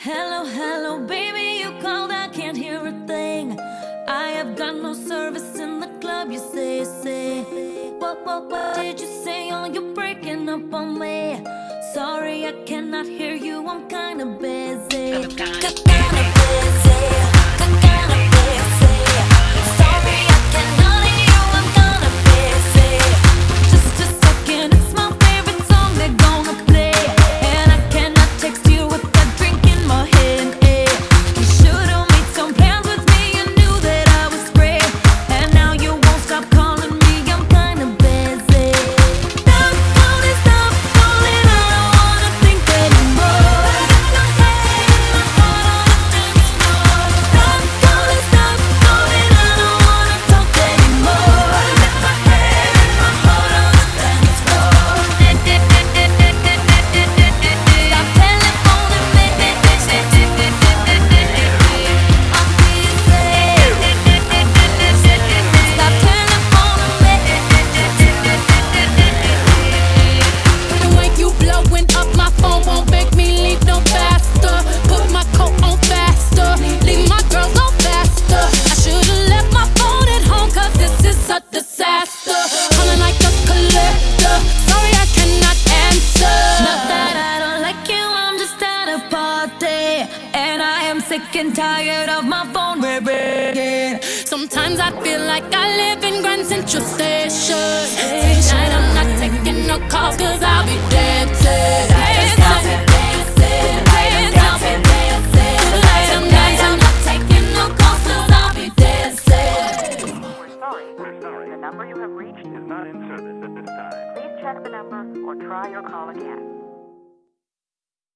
Hello, hello, baby, you called, I can't hear a thing. I have got no service in the club, you say. What did you say? Oh, you're breaking up on me. Sorry, I cannot hear you, I'm kinda busy. Kinda busy. Sorry, I cannot hear you, I'm kinda busy. Just a second, it's my favorite song they're gonna play, and I cannot text you with that drink in my hand. You should've made some plans with me, you knew that I was free, and now you won't stop calling me, I'm kinda busy. Stop calling, I don't wanna think anymore. Stop calling, I don't wanna talk anymore. Stop telephoning me. Stop telephone me. The way you blowing up my phone won't make me leave no faster. Put my coat on faster, leave my girls on faster. I should've left my phone at home, cause this is a disaster. Calling like a collector, sorry I cannot answer. Not that I don't like you, I'm just at a party, and I am sick and tired of my phone ringing. Sometimes I feel like I live in Grand Central Station. Tonight I'm not taking no calls, cause I'll be dancing. I'm not taking no calls, cause I'll be dancing. We're sorry. The number you have reached is not in service at this time. Please check the number or try your call again.